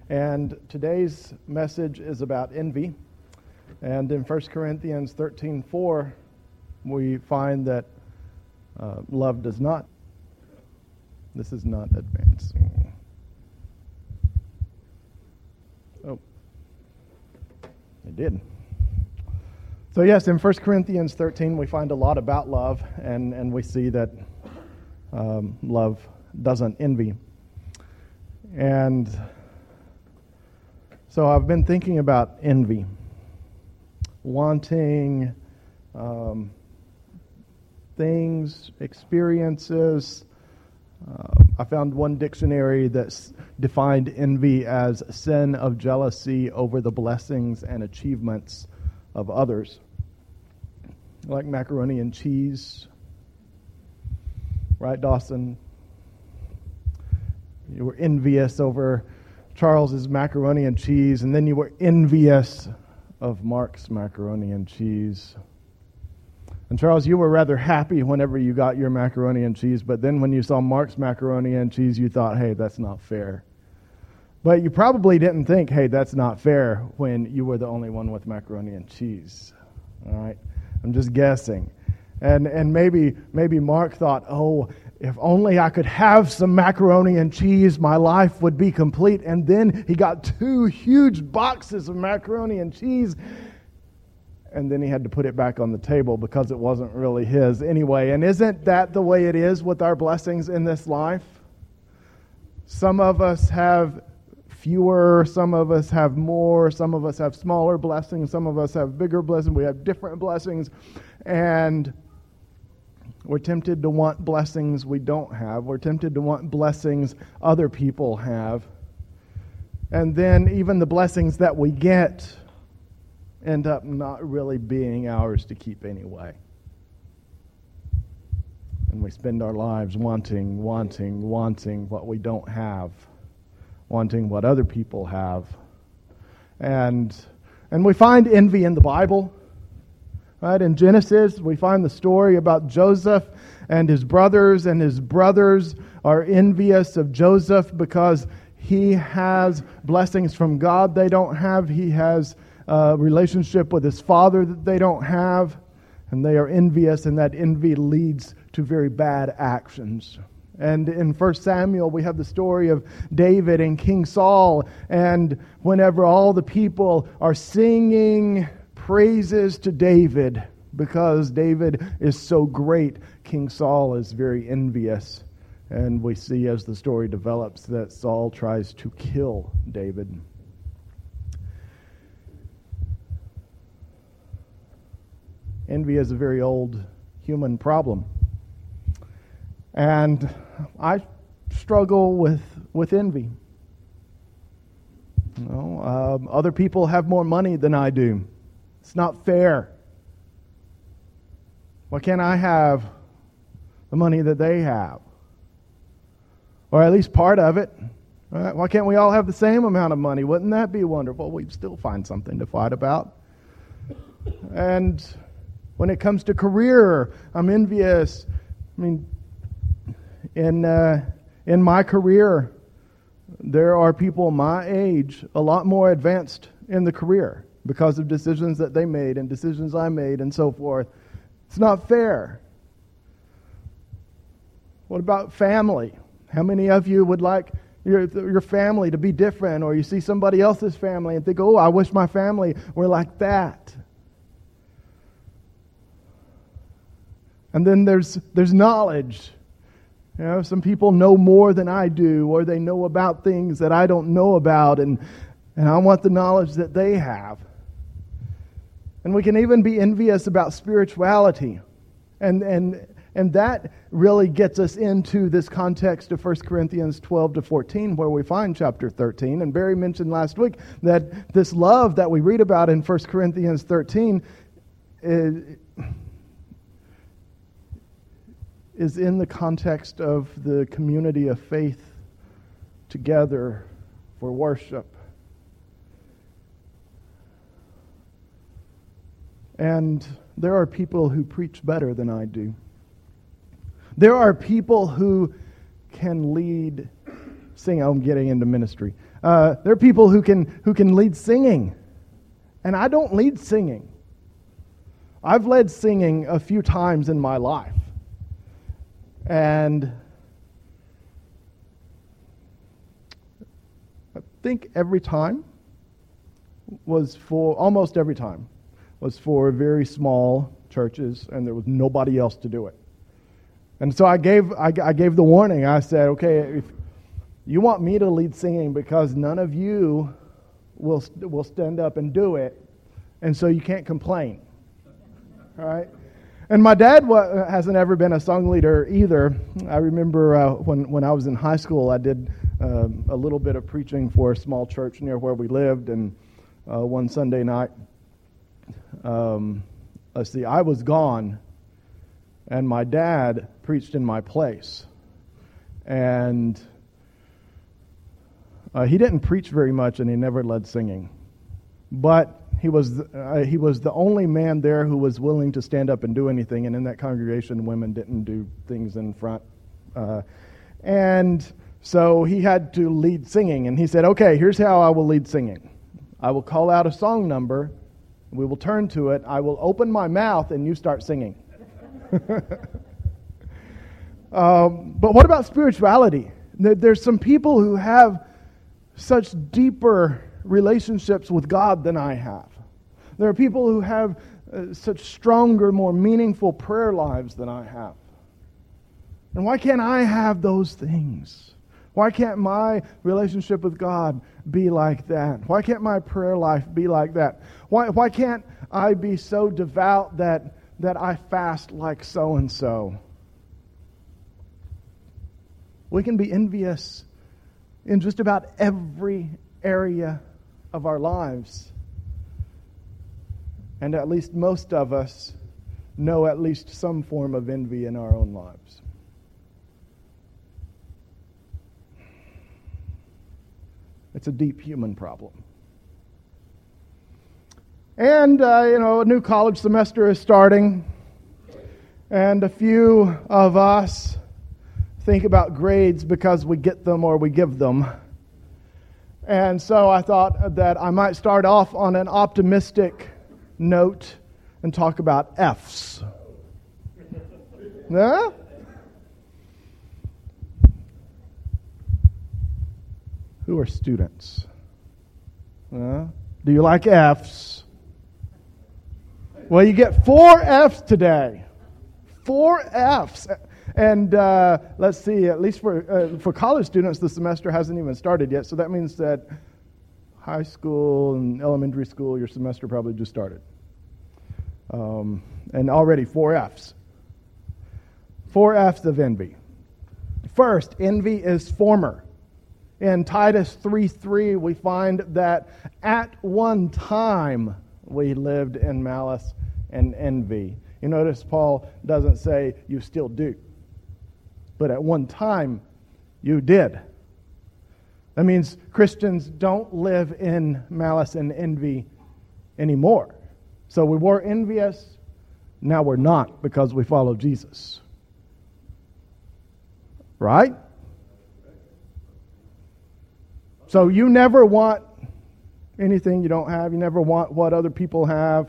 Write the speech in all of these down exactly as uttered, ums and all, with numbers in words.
And today's message is about envy. And in First Corinthians thirteen four, we find that uh, love does not. This is not advancing. Oh, it did. So yes, in First Corinthians thirteen, we find a lot about love, and, and we see that um, love doesn't envy. And so I've been thinking about envy, wanting um, things, experiences. Uh, I found one dictionary that defined envy as a sin of jealousy over the blessings and achievements of others. Like macaroni and cheese. Right, Dawson? You were envious over Charles's macaroni and cheese, and then you were envious of Mark's macaroni and cheese. And Charles, you were rather happy whenever you got your macaroni and cheese, but then when you saw Mark's macaroni and cheese, you thought, hey, that's not fair. But you probably didn't think, hey, that's not fair, when you were the only one with macaroni and cheese. All right? I'm just guessing. And and maybe maybe Mark thought, oh, if only I could have some macaroni and cheese, my life would be complete. And then he got two huge boxes of macaroni and cheese, and then he had to put it back on the table because it wasn't really his anyway. And isn't that the way it is with our blessings in this life? Some of us have fewer, some of us have more, some of us have smaller blessings, some of us have bigger blessings, we have different blessings, and we're tempted to want blessings we don't have. We're tempted to want blessings other people have. And then even the blessings that we get end up not really being ours to keep anyway. And we spend our lives wanting, wanting, wanting what we don't have, wanting what other people have. And and we find envy in the Bible. Right? In Genesis, we find the story about Joseph and his brothers, and his brothers are envious of Joseph because he has blessings from God they don't have. He has a relationship with his father that they don't have, and they are envious, and that envy leads to very bad actions. And in First Samuel, we have the story of David and King Saul, and whenever all the people are singing praises to David because David is so great, King Saul is very envious. And we see as the story develops that Saul tries to kill David. Envy is a very old human problem. And I struggle with, with envy. You know, um, other people have more money than I do. It's not fair. Why can't I have the money that they have? Or at least part of it. Right? Why can't we all have the same amount of money? Wouldn't that be wonderful? We'd still find something to fight about. And when it comes to career, I'm envious. I mean, in uh, in my career, there are people my age a lot more advanced in the career because of decisions that they made and decisions I made and so forth. It's not fair. What about family? How many of you would like your your family to be different, or you see somebody else's family and think, oh, I wish my family were like that? And then there's there's knowledge. You know, some people know more than I do, or they know about things that I don't know about, and, and I want the knowledge that they have. And we can even be envious about spirituality. And and and that really gets us into this context of First Corinthians twelve to fourteen, where we find chapter thirteen. And Barry mentioned last week that this love that we read about in First Corinthians thirteen is, is in the context of the community of faith together for worship. And there are people who preach better than I do. There are people who can lead sing. I'm getting into ministry. Uh, there are people who can who can lead singing, and I don't lead singing. I've led singing a few times in my life, and I think every time was for almost every time was for very small churches, and there was nobody else to do it. And so I gave I, I gave the warning. I said, okay, if you want me to lead singing because none of you will will stand up and do it, and so you can't complain. All right? And my dad wa- hasn't ever been a song leader either. I remember uh, when, when I was in high school, I did uh, a little bit of preaching for a small church near where we lived, and uh, one Sunday night, um, let's see, I was gone, and my dad preached in my place. And uh, he didn't preach very much, and he never led singing. But he was uh, he was the only man there who was willing to stand up and do anything. And in that congregation, women didn't do things in front. Uh, and so he had to lead singing. And he said, okay, here's how I will lead singing. I will call out a song number. We will turn to it. I will open my mouth, and you start singing. um, but what about spirituality? There's some people who have such deeper relationships with God than I have. There are people who have uh, such stronger, more meaningful prayer lives than I have. And why can't I have those things? Why can't my relationship with God be like that? Why can't my prayer life be like that? Why why can't I be so devout that that I fast like so-and-so? We can be envious in just about every area of our lives. And at least most of us know at least some form of envy in our own lives. It's a deep human problem. And, uh, you know, a new college semester is starting, and a few of us think about grades because we get them or we give them. And so I thought that I might start off on an optimistic note and talk about F's. Yeah? Who are students? Uh, do you like F's? Well, you get four F's today. Four F's. And uh, let's see, at least for uh, for college students, the semester hasn't even started yet. So that means that high school and elementary school, your semester probably just started. Um, and already four F's. Four F's of envy. First, envy is former. In Titus three three, we find that at one time we lived in malice and envy. You notice Paul doesn't say you still do. But at one time, you did. That means Christians don't live in malice and envy anymore. So we were envious, now we're not because we follow Jesus. Right? So you never want anything you don't have. You never want what other people have.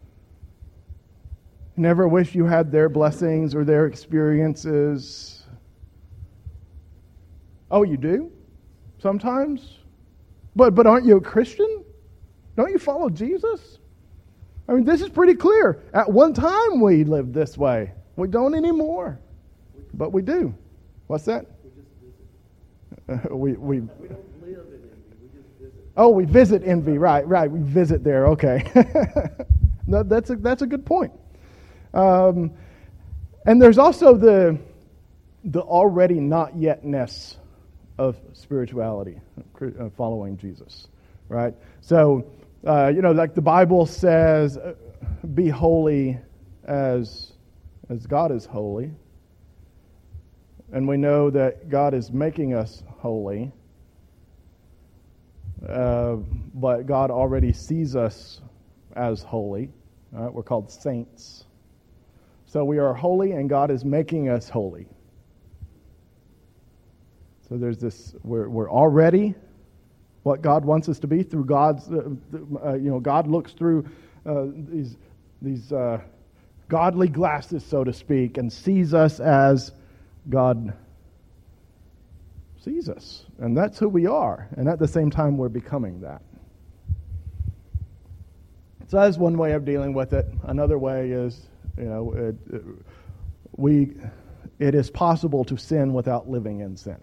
You never wish you had their blessings or their experiences. Oh, you do? Sometimes? But but aren't you a Christian? Don't you follow Jesus? I mean, this is pretty clear. At one time we lived this way. We don't anymore. But we do. What's that? We just visit. Uh, we, we, we don't live in envy. We just visit. Oh, we visit envy. Right, right. We visit there. Okay. No, that's a, that's a good point. Um, and there's also the the already not yetness of spirituality, uh, following Jesus, right? So, uh, you know, like the Bible says, uh, be holy as as God is holy. And we know that God is making us holy, uh, but God already sees us as holy. Right? We're called saints. So we are holy, and God is making us holy. So there's this, we're, we're already what God wants us to be through God's, uh, uh, you know, God looks through uh, these, these uh, godly glasses, so to speak, and sees us as God sees us. And that's who we are. And at the same time, we're becoming that. So that's one way of dealing with it. Another way is, you know, it, it, we, it is possible to sin without living in sin,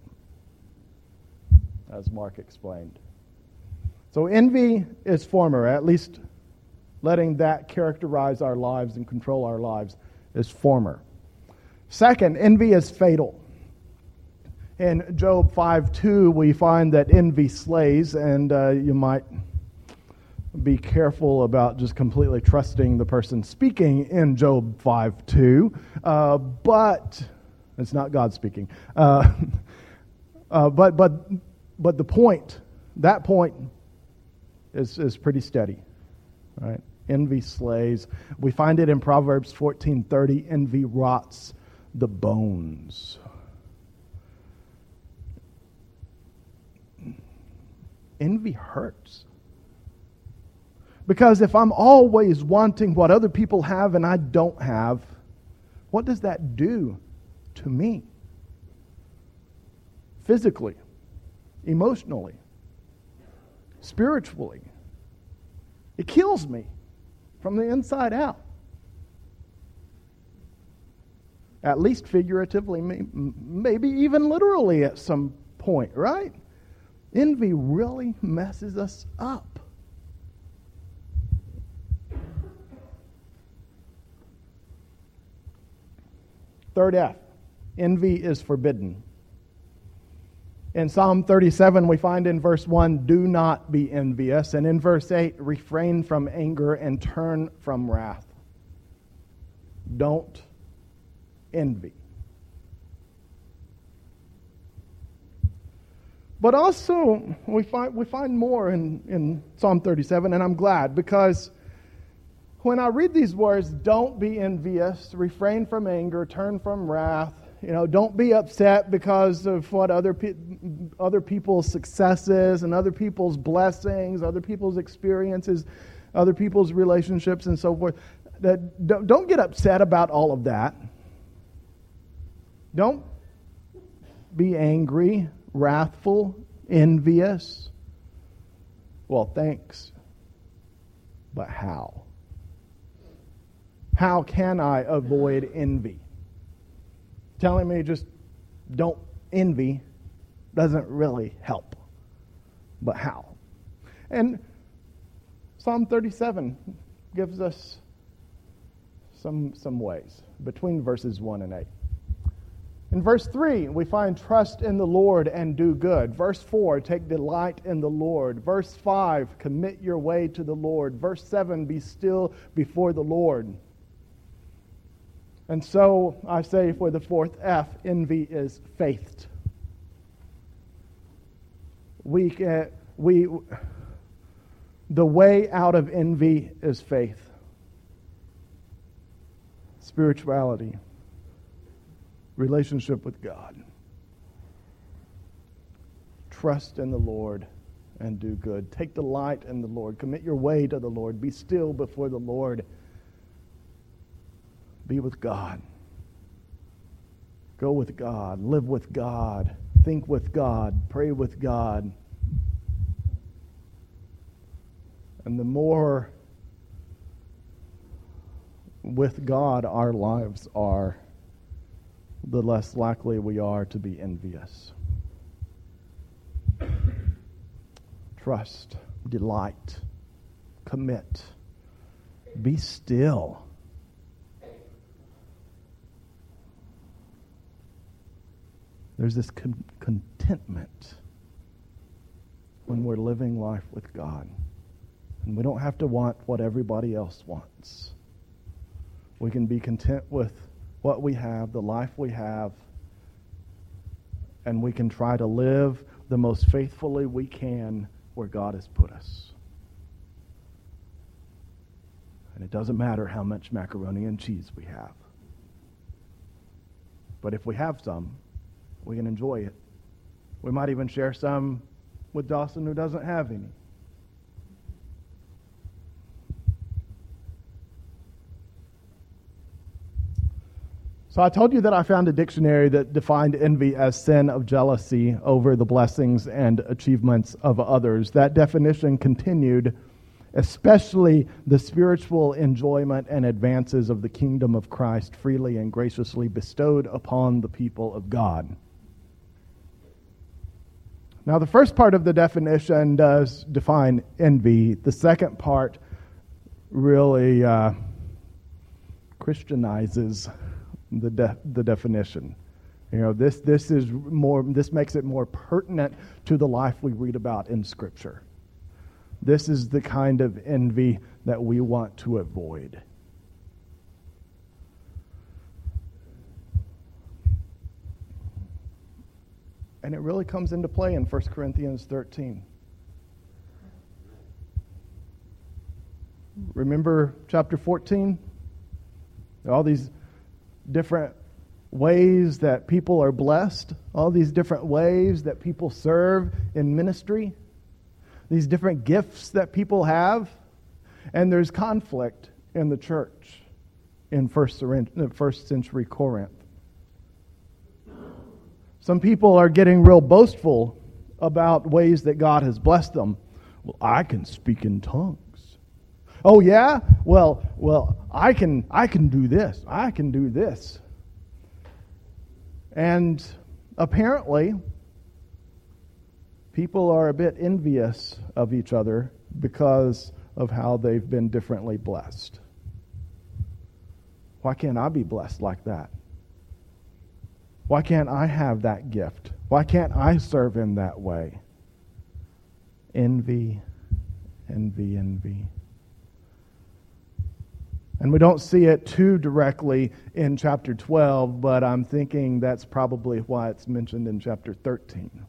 as Mark explained. So envy is former, at least letting that characterize our lives and control our lives is former. Second, envy is fatal. In Job five two, we find that envy slays, and uh, you might be careful about just completely trusting the person speaking in Job five two, uh, but it's not God speaking. Uh, uh, but but but the point, that point, is is pretty steady, right? Envy slays. We find it in Proverbs fourteen thirty. Envy rots the bones. Envy hurts. Because if I'm always wanting what other people have and I don't have, what does that do to me? Physically, emotionally, spiritually. It kills me from the inside out. At least figuratively, maybe even literally at some point, right? Envy really messes us up. Third F, envy is forbidden. In Psalm thirty-seven, we find in verse one, do not be envious. And in verse eight, refrain from anger and turn from wrath. Don't envy. But also, we find we find more in, in Psalm thirty-seven, and I'm glad, because when I read these words, don't be envious, refrain from anger, turn from wrath, you know, don't be upset because of what other pe- other people's successes and other people's blessings, other people's experiences, other people's relationships and so forth. That don't, don't get upset about all of that. Don't be angry, wrathful, envious. Well, thanks. But how? How can I avoid envy? Telling me just don't envy doesn't really help. But how? And Psalm thirty-seven gives us some, some ways between verses one and eight. In verse three, we find trust in the Lord and do good. Verse four, take delight in the Lord. Verse five, commit your way to the Lord. Verse seven, be still before the Lord. And so I say for the fourth F, envy is faithed. We, uh, we, the way out of envy is faith, spirituality, relationship with God. Trust in the Lord and do good. Take delight in the Lord. Commit your way to the Lord. Be still before the Lord. Be with God. Go with God. Live with God. Think with God. Pray with God. And the more with God our lives are, the less likely we are to be envious. Trust, delight, commit, be still. There's this con- contentment when we're living life with God. And we don't have to want what everybody else wants. We can be content with what we have, the life we have, and we can try to live the most faithfully we can where God has put us. And it doesn't matter how much macaroni and cheese we have. But if we have some, we can enjoy it We might even share some with Dawson who doesn't have any. So I told you that I found a dictionary that defined envy as sin of jealousy over the blessings and achievements of others. That definition continued, especially the spiritual enjoyment and advances of the kingdom of Christ freely and graciously bestowed upon the people of God. Now, the first part of the definition does define envy. The second part really uh, Christianizes the de- the definition. You know, this this is more. This makes it more pertinent to the life we read about in Scripture. This is the kind of envy that we want to avoid. And it really comes into play in First Corinthians thirteen. Remember chapter fourteen? All these different ways that people are blessed, all these different ways that people serve in ministry, these different gifts that people have, and there's conflict in the church in first century Corinth. Some people are getting real boastful about ways that God has blessed them. Well, I can speak in tongues. Oh yeah? Well, well, I can I can do this. I can do this. And apparently, people are a bit envious of each other because of how they've been differently blessed. Why can't I be blessed like that? Why can't I have that gift? Why can't I serve in that way? Envy, envy, envy. And we don't see it too directly in chapter twelve, but I'm thinking that's probably why it's mentioned in chapter thirteen.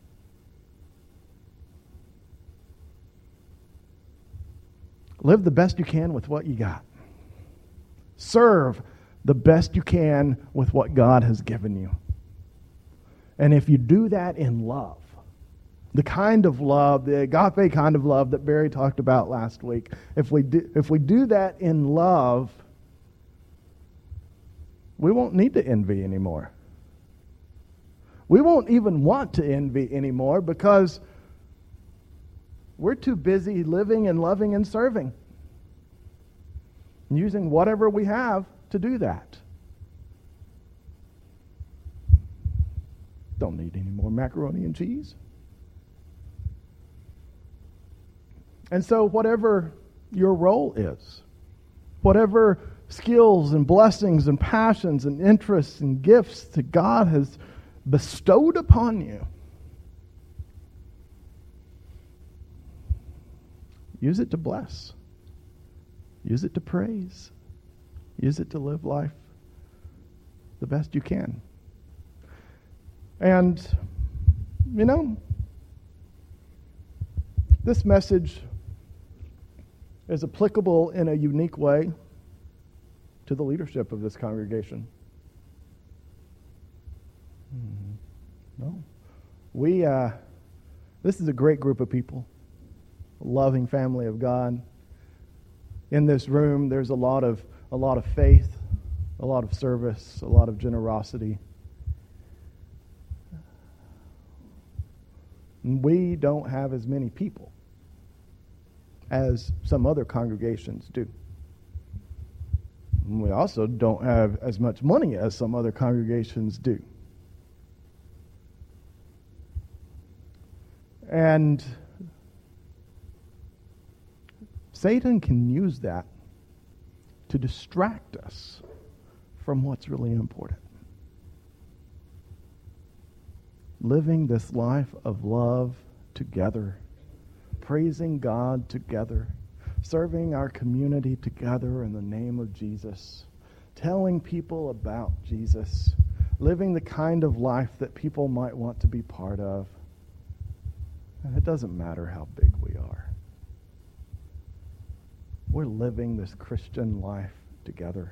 Live the best you can with what you got. Serve the best you can with what God has given you. And if you do that in love, the kind of love, the agape kind of love that Barry talked about last week, if we do, if we do that in love, we won't need to envy anymore. We won't even want to envy anymore because we're too busy living and loving and serving, and using whatever we have to do that. Don't need any more macaroni and cheese. And so whatever your role is, whatever skills and blessings and passions and interests and gifts that God has bestowed upon you, use it to bless. Use it to praise. Use it to live life the best you can. And, you know, this message is applicable in a unique way to the leadership of this congregation. No. We, uh, this is a great group of people, a loving family of God. In this room, there's a lot of a lot of faith, a lot of service, a lot of generosity. We don't have as many people as some other congregations do. We also don't have as much money as some other congregations do. And Satan can use that to distract us from what's really important. Living this life of love together, praising God together, serving our community together in the name of Jesus, telling people about Jesus, living the kind of life that people might want to be part of. And it doesn't matter how big we are. We're living this Christian life together.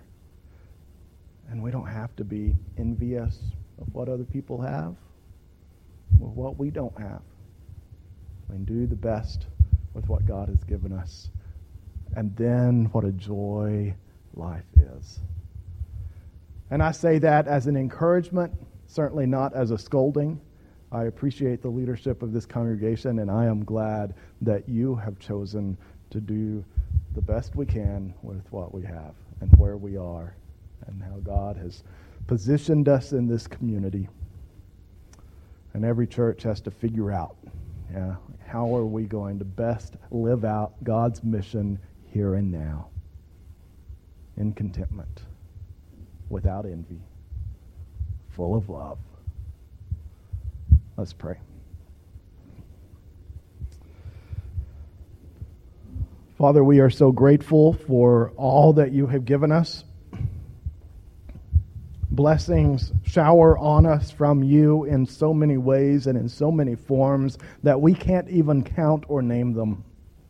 And we don't have to be envious of what other people have. with what we don't have and do the best with what God has given us. And then what a joy life is. And I say that as an encouragement, certainly not as a scolding. I appreciate the leadership of this congregation, and I am glad that you have chosen to do the best we can with what we have and where we are and how God has positioned us in this community. And every church has to figure out, yeah, how are we going to best live out God's mission here and now in contentment, without envy, full of love. Let's pray. Father, we are so grateful for all that you have given us. Blessings shower on us from you in so many ways and in so many forms that we can't even count or name them.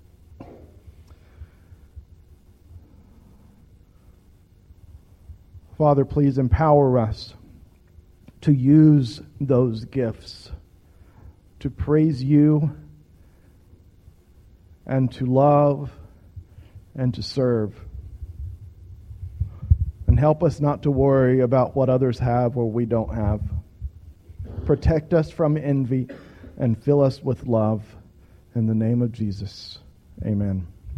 Father, please empower us to use those gifts to praise you and to love and to serve. And help us not to worry about what others have or we don't have. Protect us from envy and fill us with love. In the name of Jesus, amen.